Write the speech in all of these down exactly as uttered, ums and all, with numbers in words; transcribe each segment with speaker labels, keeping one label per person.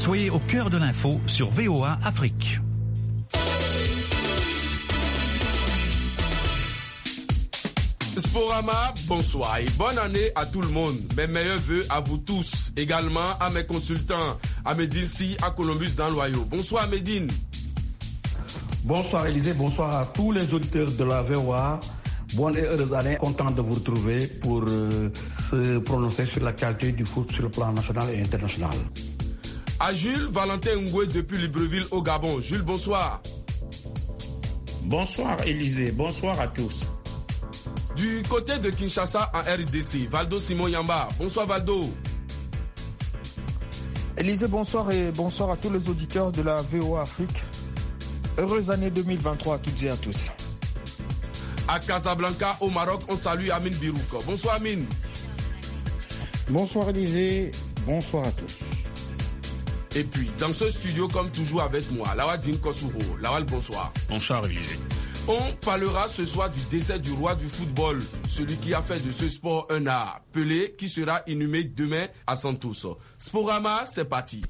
Speaker 1: Soyez au cœur de l'info sur V O A Afrique.
Speaker 2: Sporama, bonsoir et bonne année à tout le monde. Mes meilleurs vœux à vous tous, également à mes consultants, à Medine Si, à Columbus dans l'Ohio. Bonsoir Medine.
Speaker 3: Bonsoir Élisée, bonsoir à tous les auditeurs de la V O A. Bonne et heureuse année, content de vous retrouver pour euh, se prononcer sur l'actualité du foot sur le plan national et international.
Speaker 2: À Jules Valentin Ngoué depuis Libreville au Gabon. Jules, bonsoir.
Speaker 4: Bonsoir Élisée, bonsoir à tous.
Speaker 2: Du côté de Kinshasa en R D C, Valdo Simon Yamba. Bonsoir Valdo.
Speaker 5: Élisée, bonsoir et bonsoir à tous les auditeurs de la V O A Afrique. Heureuse année deux mille vingt-trois à toutes et à tous.
Speaker 2: À Casablanca, au Maroc, on salue Amine Birouk. Bonsoir Amine.
Speaker 6: Bonsoir Élisée, bonsoir à tous.
Speaker 2: Et puis, dans ce studio, comme toujours avec moi, Lawal Dinkosuro. Lawal, bonsoir.
Speaker 7: Bonsoir Élisée.
Speaker 2: On parlera ce soir du décès du roi du football, celui qui a fait de ce sport un art, Pelé, qui sera inhumé demain à Santos. Sporama, c'est parti.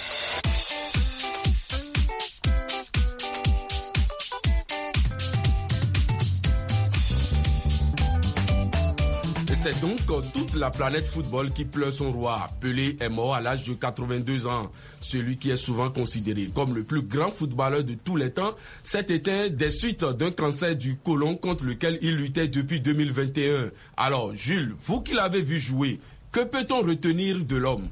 Speaker 2: C'est donc toute la planète football qui pleure son roi. Pelé est mort à l'âge de quatre-vingt-deux ans. Celui qui est souvent considéré comme le plus grand footballeur de tous les temps s'est éteint des suites d'un cancer du côlon contre lequel il luttait depuis deux mille vingt et un. Alors, Jules, vous qui l'avez vu jouer, que peut-on retenir de l'homme?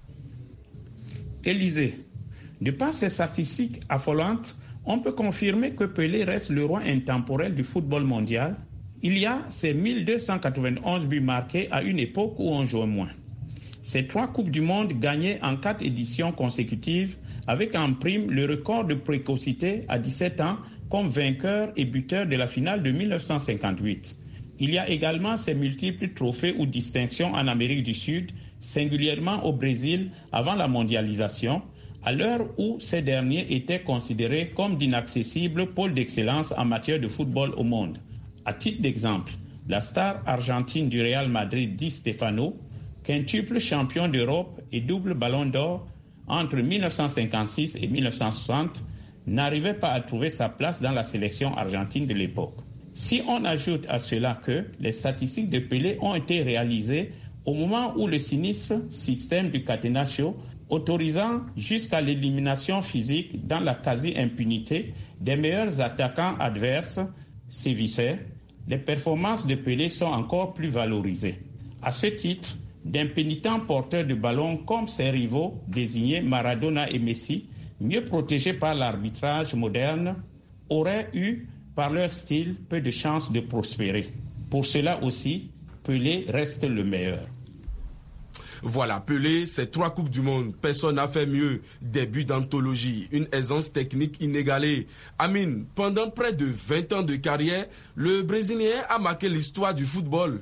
Speaker 4: Élisée, de par ses statistiques affolantes, on peut confirmer que Pelé reste le roi intemporel du football mondial. Il y a ces mille deux cent quatre-vingt-onze buts marqués à une époque où on jouait moins. Ces trois Coupes du Monde gagnées en quatre éditions consécutives avec en prime le record de précocité à dix-sept ans comme vainqueur et buteur de la finale de mille neuf cent cinquante-huit. Il y a également ces multiples trophées ou distinctions en Amérique du Sud, singulièrement au Brésil avant la mondialisation, à l'heure où ces derniers étaient considérés comme d'inaccessibles pôles d'excellence en matière de football au monde. À titre d'exemple, la star argentine du Real Madrid, Di Stefano, quintuple champion d'Europe et double ballon d'or entre mille neuf cent cinquante-six et mille neuf cent soixante, n'arrivait pas à trouver sa place dans la sélection argentine de l'époque. Si on ajoute à cela que les statistiques de Pelé ont été réalisées au moment où le sinistre système du catenaccio, autorisant jusqu'à l'élimination physique dans la quasi-impunité des meilleurs attaquants adverses, sévissait, les performances de Pelé sont encore plus valorisées. À ce titre, d'impénitents porteurs de ballon comme ses rivaux, désignés Maradona et Messi, mieux protégés par l'arbitrage moderne, auraient eu, par leur style, peu de chances de prospérer. Pour cela aussi, Pelé reste le meilleur.
Speaker 2: Voilà, Pelé, c'est trois Coupes du Monde. Personne n'a fait mieux. Des buts d'anthologie, une aisance technique inégalée. Amine, pendant près de vingt ans de carrière, le Brésilien a marqué l'histoire du football.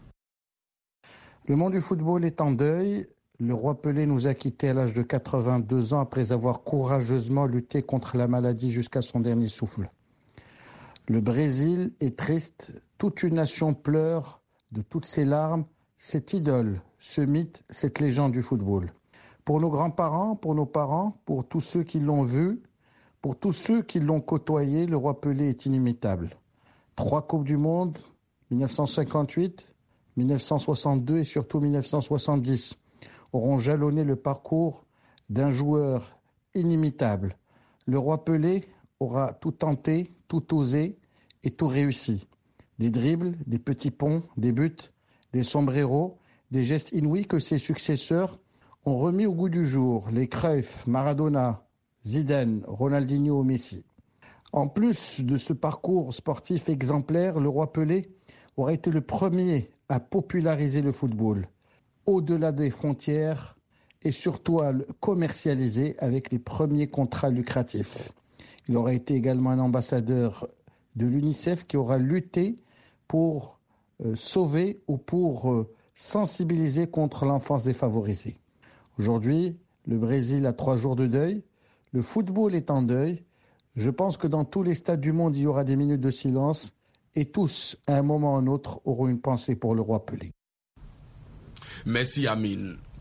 Speaker 6: Le monde du football est en deuil. Le roi Pelé nous a quittés à l'âge de quatre-vingt-deux ans après avoir courageusement lutté contre la maladie jusqu'à son dernier souffle. Le Brésil est triste. Toute une nation pleure de toutes ses larmes cette idole, ce mythe, cette légende du football. Pour nos grands-parents, pour nos parents, pour tous ceux qui l'ont vu, pour tous ceux qui l'ont côtoyé, le roi Pelé est inimitable. Trois Coupes du Monde, mille neuf cent cinquante-huit, mille neuf cent soixante-deux et surtout mille neuf cent soixante-dix, auront jalonné le parcours d'un joueur inimitable. Le roi Pelé aura tout tenté, tout osé et tout réussi. Des dribbles, des petits ponts, des buts, des sombreros, des gestes inouïs que ses successeurs ont remis au goût du jour, les Cruyff, Maradona, Zidane, Ronaldinho, Messi. En plus de ce parcours sportif exemplaire, le roi Pelé aurait été le premier à populariser le football, au-delà des frontières et surtout à le commercialiser avec les premiers contrats lucratifs. Il aurait été également un ambassadeur de l'UNICEF qui aura lutté pour Euh, sauver ou pour euh, sensibiliser contre l'enfance défavorisée. Aujourd'hui, le Brésil a trois jours de deuil, le football est en deuil. Je pense que dans tous les stades du monde, il y aura des minutes de silence et tous, à un moment ou à un autre, auront une pensée pour le roi Pelé.
Speaker 2: Merci Amine.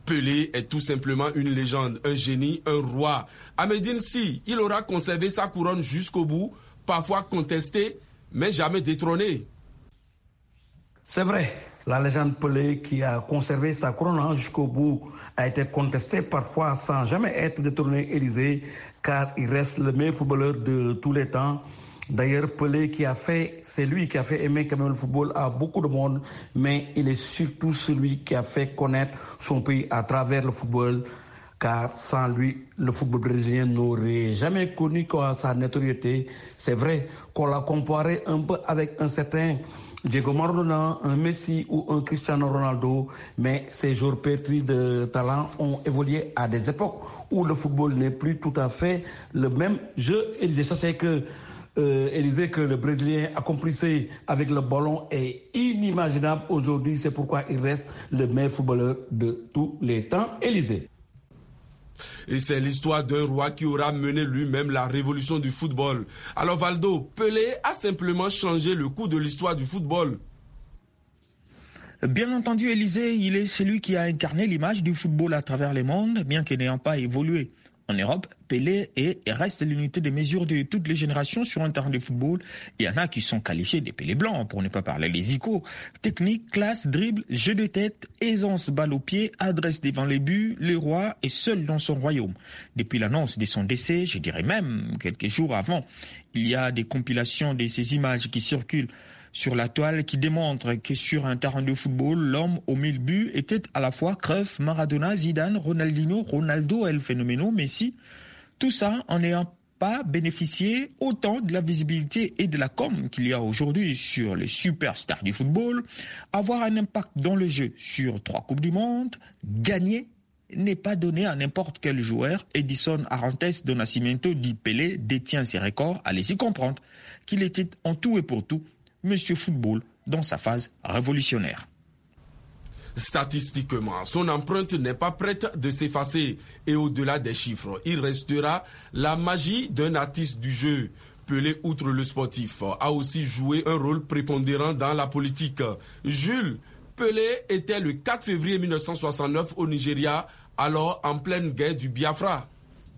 Speaker 2: Pelé est tout simplement une légende, un génie, un roi. À Médine, si, il aura conservé sa couronne jusqu'au bout, parfois contesté, mais jamais détrôné.
Speaker 3: C'est vrai, la légende Pelé qui a conservé sa couronne jusqu'au bout a été contestée parfois sans jamais être détrôné, Élysée, car il reste le meilleur footballeur de tous les temps. D'ailleurs, Pelé qui a fait, c'est lui qui a fait aimer quand même le football à beaucoup de monde, mais il est surtout celui qui a fait connaître son pays à travers le football, car sans lui, le football brésilien n'aurait jamais connu quoi, sa notoriété. C'est vrai qu'on l'a comparé un peu avec un certain Diego Maradona, un Messi ou un Cristiano Ronaldo, mais ces joueurs pétris de talent ont évolué à des époques où le football n'est plus tout à fait le même jeu. Et je sais que euh, Élysée, que le Brésilien accomplissait avec le ballon est inimaginable aujourd'hui. C'est pourquoi il reste le meilleur footballeur de tous les temps, Élysée.
Speaker 2: Et c'est l'histoire d'un roi qui aura mené lui-même la révolution du football. Alors Valdo, Pelé a simplement changé le cours de l'histoire du football.
Speaker 5: Bien entendu, Élysée, il est celui qui a incarné l'image du football à travers le monde, bien qu'il n'ayant pas évolué. En Europe, Pelé est et reste l'unité de mesure de toutes les générations sur un terrain de football. Il y en a qui sont qualifiés des Pelé blancs, pour ne pas parler des icônes. Technique, classe, dribble, jeu de tête, aisance, balle au pied, adresse devant les buts, le roi est seul dans son royaume. Depuis l'annonce de son décès, je dirais même quelques jours avant, il y a des compilations de ces images qui circulent sur la toile qui démontre que sur un terrain de football, l'homme aux mille buts était à la fois Cruyff, Maradona, Zidane, Ronaldinho, Ronaldo, El Fenomeno, Messi. Tout ça en n'ayant pas bénéficié autant de la visibilité et de la com qu'il y a aujourd'hui sur les superstars du football. Avoir un impact dans le jeu sur trois Coupes du Monde, gagner n'est pas donné à n'importe quel joueur. Edison Arantes do Nascimento dit Pelé détient ses records. Allez-y comprendre qu'il était en tout et pour tout Monsieur Football dans sa phase révolutionnaire.
Speaker 2: Statistiquement, son empreinte n'est pas prête de s'effacer et au-delà des chiffres, il restera la magie d'un artiste du jeu. Pelé, outre le sportif, a aussi joué un rôle prépondérant dans la politique. Jules, Pelé était le quatre février mille neuf cent soixante-neuf au Nigeria, alors en pleine guerre du Biafra.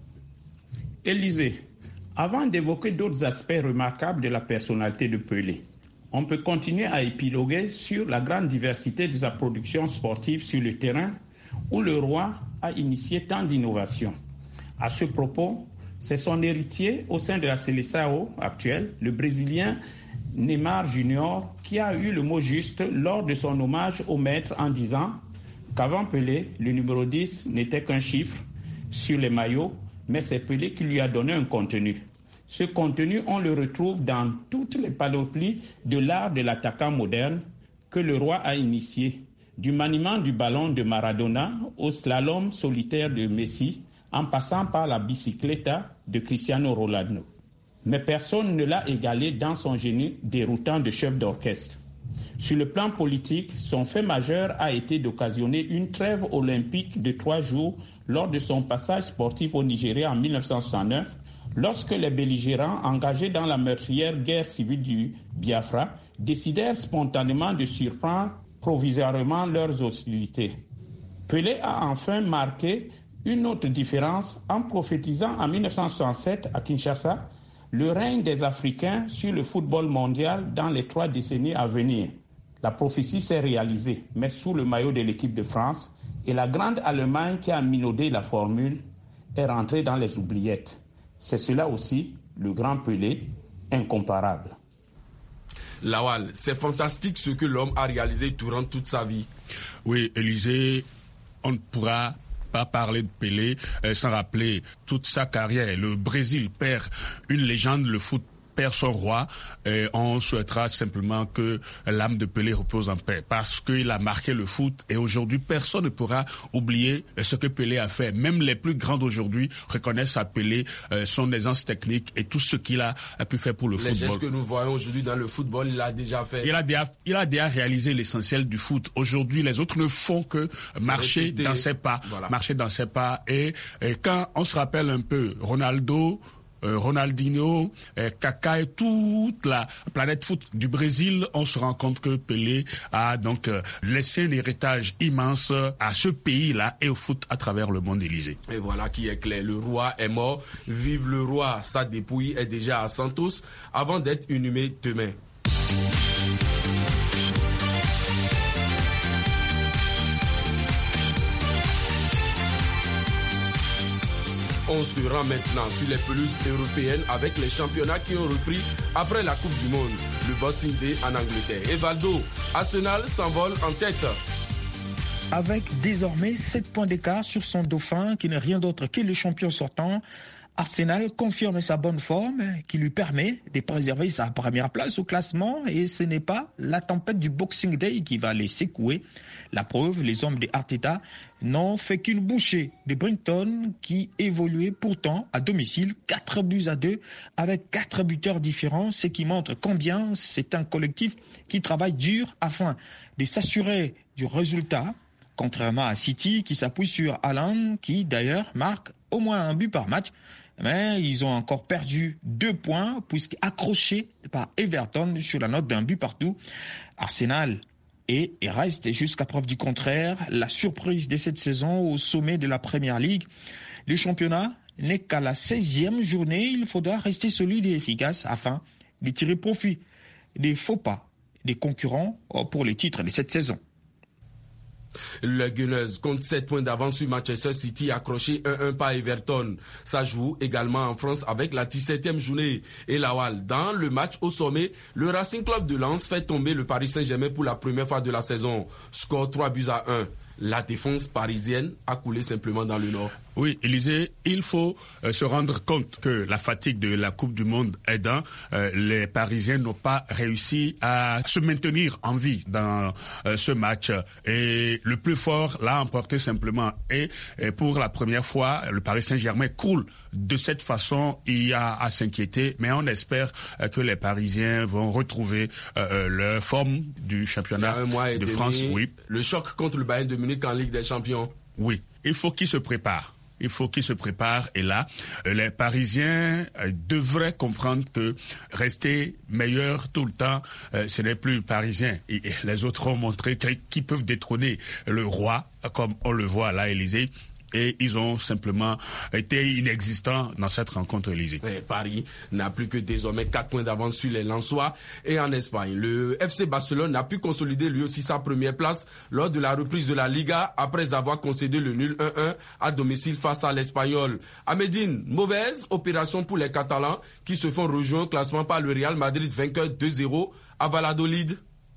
Speaker 4: Élysée, avant d'évoquer d'autres aspects remarquables de la personnalité de Pelé, on peut continuer à épiloguer sur la grande diversité de sa production sportive sur le terrain, où le roi a initié tant d'innovations. À ce propos, c'est son héritier au sein de la Seleção actuelle, le Brésilien Neymar Junior, qui a eu le mot juste lors de son hommage au maître en disant qu'avant Pelé, le numéro dix n'était qu'un chiffre sur les maillots, mais c'est Pelé qui lui a donné un contenu. Ce contenu, on le retrouve dans toutes les panoplies de l'art de l'attaquant moderne que le roi a initié, du maniement du ballon de Maradona au slalom solitaire de Messi, en passant par la bicicletta de Cristiano Ronaldo. Mais personne ne l'a égalé dans son génie déroutant de chef d'orchestre. Sur le plan politique, son fait majeur a été d'occasionner une trêve olympique de trois jours lors de son passage sportif au Nigeria en mille neuf cent soixante-neuf, lorsque les belligérants engagés dans la meurtrière guerre civile du Biafra décidèrent spontanément de surprendre provisoirement leurs hostilités. Pelé a enfin marqué une autre différence en prophétisant en mille neuf cent soixante-sept à Kinshasa le règne des Africains sur le football mondial dans les trois décennies à venir. La prophétie s'est réalisée, mais sous le maillot de l'équipe de France, et la grande Allemagne qui a minaudé la formule est rentrée dans les oubliettes. C'est cela aussi, le grand Pelé, incomparable.
Speaker 2: Lawal, c'est fantastique ce que l'homme a réalisé durant toute sa vie.
Speaker 7: Oui, Élysée, on ne pourra pas parler de Pelé euh, sans rappeler toute sa carrière. Le Brésil perd une légende, le foot perd son roi. Et on souhaitera simplement que l'âme de Pelé repose en paix parce qu'il a marqué le foot et aujourd'hui personne ne pourra oublier ce que Pelé a fait. Même les plus grands d'aujourd'hui reconnaissent à Pelé euh, son aisance technique et tout ce qu'il a, a pu faire pour le
Speaker 2: les
Speaker 7: football.
Speaker 2: Les gestes que nous voyons aujourd'hui dans le football, il a déjà fait.
Speaker 7: Il a déjà, il a déjà réalisé l'essentiel du foot. Aujourd'hui, les autres ne font que marcher Répéter. dans ses pas, voilà. marcher dans ses pas. Et, et quand on se rappelle un peu, Ronaldo euh, Ronaldinho, euh, Kaká et toute la planète foot du Brésil, on se rend compte que Pelé a donc euh, laissé un héritage immense à ce pays-là et au foot à travers le monde, Élysée.
Speaker 2: Et voilà qui est clair, le roi est mort, vive le roi, sa dépouille est déjà à Santos avant d'être inhumé demain. On se rend maintenant sur les pelouses européennes avec les championnats qui ont repris après la Coupe du Monde. Le Boxing Day en Angleterre. Et Valdo, Arsenal s'envole en tête.
Speaker 5: Avec désormais sept points d'écart sur son dauphin, qui n'est rien d'autre que le champion sortant, Arsenal confirme sa bonne forme qui lui permet de préserver sa première place au classement et ce n'est pas la tempête du Boxing Day qui va les secouer. La preuve, les hommes de Arteta n'ont fait qu'une bouchée de Brighton qui évoluait pourtant à domicile quatre buts à deux avec quatre buteurs différents, ce qui montre combien c'est un collectif qui travaille dur afin de s'assurer du résultat, contrairement à City qui s'appuie sur Haaland qui d'ailleurs marque au moins un but par match. Mais ils ont encore perdu deux points puisque accrochés par Everton sur la note d'un but partout. Arsenal est et reste jusqu'à preuve du contraire la surprise de cette saison au sommet de la Premier League. Le championnat n'est qu'à la seizième journée. Il faudra rester solide et efficace afin de tirer profit des faux pas des concurrents pour les titres de cette saison.
Speaker 2: Le Gunners compte sept points d'avance sur Manchester City, accroché un un par Everton. Ça joue également en France avec la dix-septième journée. Et Lawal, dans le match au sommet, le Racing Club de Lens fait tomber le Paris Saint-Germain pour la première fois de la saison. Score trois buts à un. La défense parisienne a coulé simplement dans le Nord.
Speaker 7: Oui, Élysée, il faut euh, se rendre compte que la fatigue de la Coupe du Monde aidant, euh, les Parisiens n'ont pas réussi à se maintenir en vie dans euh, ce match. Et le plus fort l'a emporté simplement. Et, et pour la première fois, le Paris Saint-Germain croule. De cette façon, il y a à s'inquiéter, mais on espère euh, que les Parisiens vont retrouver euh, leur forme du championnat
Speaker 2: un mois et
Speaker 7: de
Speaker 2: demi,
Speaker 7: France. Oui.
Speaker 2: Le choc contre le Bayern de Munich en Ligue des Champions.
Speaker 7: Oui, il faut qu'ils se préparent. Il faut qu'ils se préparent. Et là, les Parisiens euh, devraient comprendre que rester meilleur tout le temps, euh, ce n'est plus parisien. Et, et les autres ont montré qu'ils peuvent détrôner le roi, comme on le voit à l'Élysée. Et ils ont simplement été inexistants dans cette rencontre Élysée.
Speaker 2: Et Paris n'a plus que désormais quatre points d'avance sur les Lensois. Et en Espagne, le F C Barcelone a pu consolider lui aussi sa première place lors de la reprise de la Liga après avoir concédé le nul un un à domicile face à l'Espagnol. À Médine, mauvaise opération pour les Catalans qui se font rejoindre au classement par le Real Madrid vainqueur deux zéro à Valladolid.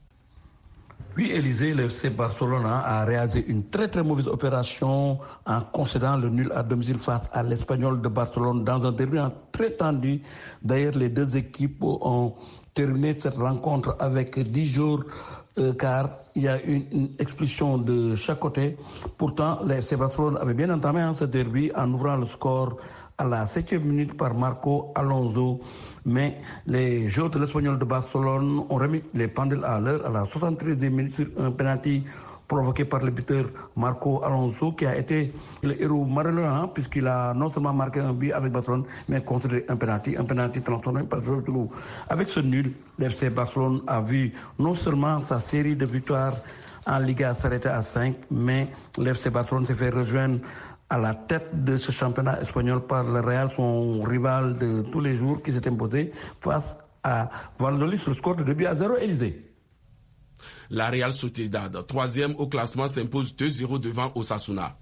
Speaker 3: Oui, Élysée, le F C Barcelone a réalisé une très très mauvaise opération en concédant le nul à domicile face à l'Espagnol de Barcelone dans un derby très tendu. D'ailleurs, les deux équipes ont terminé cette rencontre avec dix jours euh, car il y a eu une, une expulsion de chaque côté. Pourtant, le F C Barcelone avait bien entamé hein, ce derby en ouvrant le score à la septième minute par Marco Alonso. Mais les joueurs de l'Espagnol de Barcelone ont remis les pendules à l'heure à la soixante-treizième minute sur un penalty provoqué par le buteur Marco Alonso qui a été le héros malheureux hein, puisqu'il a non seulement marqué un but avec Barcelone mais considéré un penalty, un penalty transformé par Jorge Loulou. Avec ce nul, le F C Barcelone a vu non seulement sa série de victoires en Liga s'arrêter à cinq, mais le F C Barcelone s'est fait rejoindre à la tête de ce championnat espagnol par le Real, son rival de tous les jours qui s'est imposé face à Valladolid sur le score de deux buts à zéro, Élysée.
Speaker 2: La Real Sociedad, troisième au classement, s'impose deux zéro devant Osasuna.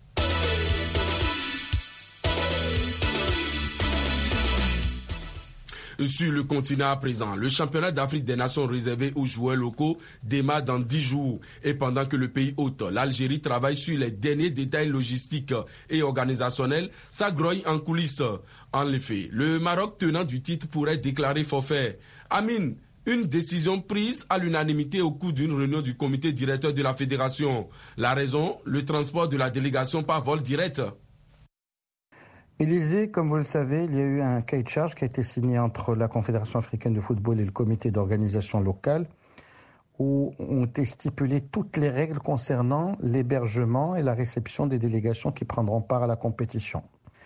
Speaker 2: Sur le continent à présent, le championnat d'Afrique des Nations réservé aux joueurs locaux démarre dans dix jours. Et pendant que le pays hôte, l'Algérie, travaille sur les derniers détails logistiques et organisationnels, ça grogne en coulisses. En effet, le Maroc, tenant du titre, pourrait déclarer forfait. Amine, une décision prise à l'unanimité au cours d'une réunion du comité directeur de la fédération. La raison, le transport de la délégation par vol direct.
Speaker 6: Élysée, comme vous le savez, il y a eu un cahier de charge qui a été signé entre la Confédération africaine de football et le comité d'organisation locale où ont été stipulées toutes les règles concernant l'hébergement et la réception des délégations qui prendront part à la compétition.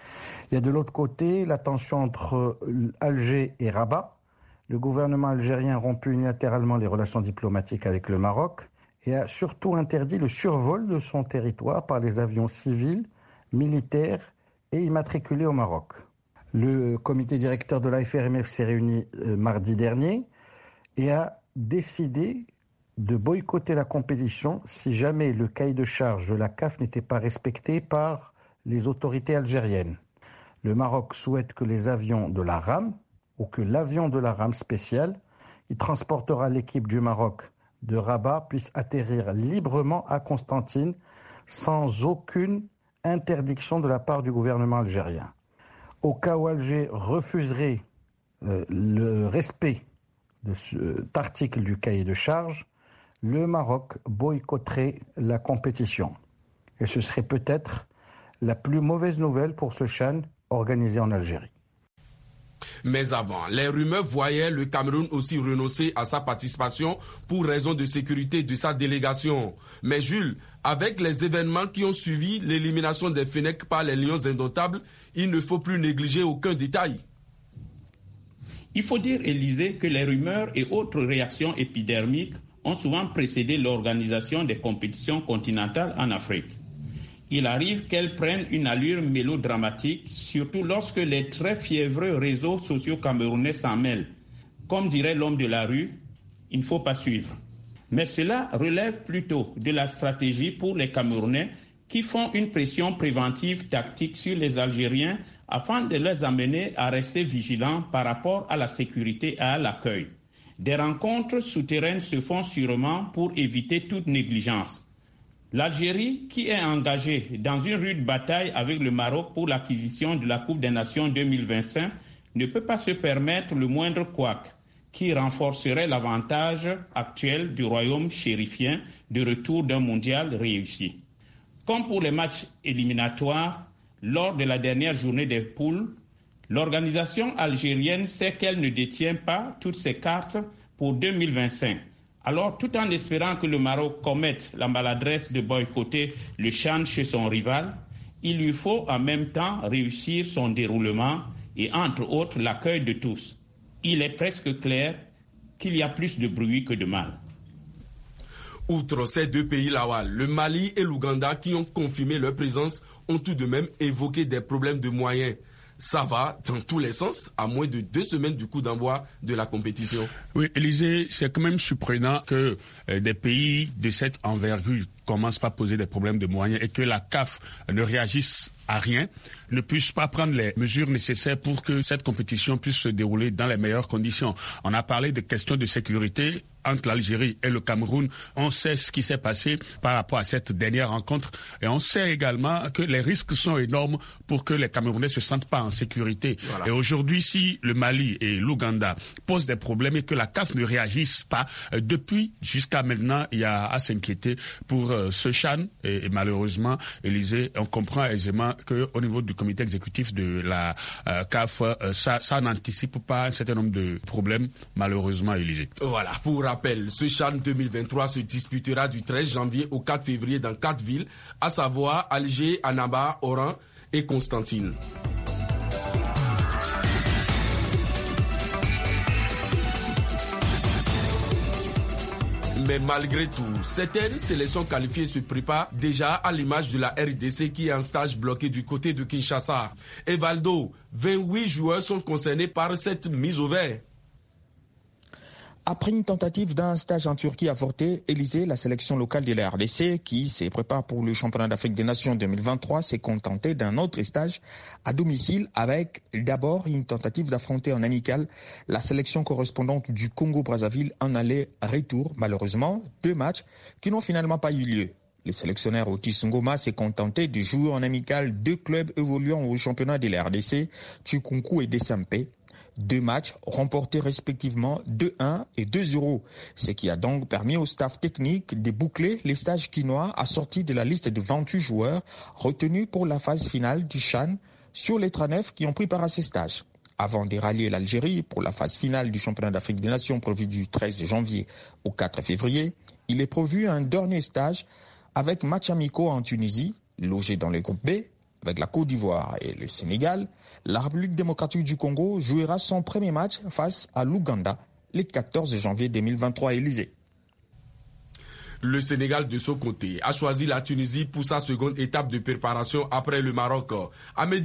Speaker 6: Il y a de l'autre côté la tension entre Alger et Rabat. Le gouvernement algérien a rompu unilatéralement les relations diplomatiques avec le Maroc et a surtout interdit le survol de son territoire par les avions civils, militaires et immatriculés au Maroc. Le comité directeur de l'A F R M F s'est réuni euh, mardi dernier et a décidé de boycotter la compétition si jamais le cahier de charge de la C A F n'était pas respecté par les autorités algériennes. Le Maroc souhaite que les avions de la RAM ou que l'avion de la RAM spéciale qui transportera l'équipe du Maroc de Rabat puisse atterrir librement à Constantine sans aucune interdiction de la part du gouvernement algérien. Au cas où Alger refuserait euh, le respect de cet article du cahier de charge, le Maroc boycotterait la compétition. Et ce serait peut-être la plus mauvaise nouvelle pour ce CHAN organisé en Algérie.
Speaker 2: Mais avant, les rumeurs voyaient le Cameroun aussi renoncer à sa participation pour raison de sécurité de sa délégation. Mais Jules, avec les événements qui ont suivi l'élimination des Fennecs par les Lions indomptables, il ne faut plus négliger aucun détail.
Speaker 4: Il faut dire, Élysée, que les rumeurs et autres réactions épidermiques ont souvent précédé l'organisation des compétitions continentales en Afrique. Il arrive qu'elles prennent une allure mélodramatique, surtout lorsque les très fiévreux réseaux sociaux camerounais s'en mêlent. Comme dirait l'homme de la rue, il ne faut pas suivre. Mais cela relève plutôt de la stratégie pour les Camerounais qui font une pression préventive tactique sur les Algériens afin de les amener à rester vigilants par rapport à la sécurité et à l'accueil. Des rencontres souterraines se font sûrement pour éviter toute négligence. L'Algérie, qui est engagée dans une rude bataille avec le Maroc pour l'acquisition de la Coupe des Nations deux mille vingt-cinq, ne peut pas se permettre le moindre couac qui renforcerait l'avantage actuel du royaume chérifien de retour d'un mondial réussi. Comme pour les matchs éliminatoires, lors de la dernière journée des poules, l'organisation algérienne sait qu'elle ne détient pas toutes ses cartes pour deux mille vingt-cinq. Alors, tout en espérant que le Maroc commette la maladresse de boycotter le CHAN chez son rival, il lui faut en même temps réussir son déroulement et, entre autres, l'accueil de tous. Il est presque clair qu'il y a plus de bruit que de mal.
Speaker 2: Outre ces deux pays Lawal, le Mali et l'Ouganda qui ont confirmé leur présence ont tout de même évoqué des problèmes de moyens. Ça va dans tous les sens, à moins de deux semaines du coup d'envoi de la compétition.
Speaker 7: Oui, Élysée, c'est quand même surprenant que euh, des pays de cette envergure commencent pas à poser des problèmes de moyens et que la C A F ne réagisse à rien, ne puisse pas prendre les mesures nécessaires pour que cette compétition puisse se dérouler dans les meilleures conditions. On a parlé de questions de sécurité entre l'Algérie et le Cameroun. On sait ce qui s'est passé par rapport à cette dernière rencontre et on sait également que les risques sont énormes pour que les Camerounais se sentent pas en sécurité. Voilà. Et aujourd'hui, si le Mali et l'Ouganda posent des problèmes et que la C A F ne réagisse pas, euh, depuis jusqu'à maintenant, il y a à s'inquiéter pour euh, ce CHAN et, et malheureusement, Élysée, on comprend aisément qu'au niveau du comité exécutif de la euh, C A F, euh, ça, ça n'anticipe pas un certain nombre de problèmes, malheureusement, Élysée.
Speaker 2: Voilà, pour rappel, ce CHAN deux mille vingt-trois se disputera du treize janvier au quatre février dans quatre villes, à savoir Alger, Annaba, Oran et Constantine. Mais malgré tout, certaines sélections qualifiées se préparent déjà à l'image de la R D C qui est en stage bloqué du côté de Kinshasa. Et Valdo, vingt-huit joueurs sont concernés par cette mise au vert.
Speaker 5: Après une tentative d'un stage en Turquie avorté, Élysée, la sélection locale de la R D C, qui se prépare pour le championnat d'Afrique des Nations deux mille vingt-trois, s'est contentée d'un autre stage à domicile avec d'abord une tentative d'affronter en amical la sélection correspondante du Congo-Brazzaville en aller-retour. Malheureusement, deux matchs qui n'ont finalement pas eu lieu. Le sélectionneur Otis Ngoma s'est contenté de jouer en amical deux clubs évoluant au championnat de la R D C, Tukunku et Desampe. Deux matchs remportés respectivement deux un et deux zéro, ce qui a donc permis au staff technique de boucler les stages quinois assortis de la liste de vingt-huit joueurs retenus pour la phase finale du CHAN sur les trente-neuf qui ont pris part à ces stages. Avant de rallier l'Algérie pour la phase finale du championnat d'Afrique des Nations prévu du treize janvier au quatre février, il est prévu un dernier stage avec match amicaux en Tunisie, logé dans le groupe B, Avec la Côte d'Ivoire et le Sénégal, la République démocratique du Congo jouera son premier match face à l'Ouganda le quatorze janvier deux mille vingt-trois à Élysée.
Speaker 2: Le Sénégal, de son côté, a choisi la Tunisie pour sa seconde étape de préparation après le Maroc. À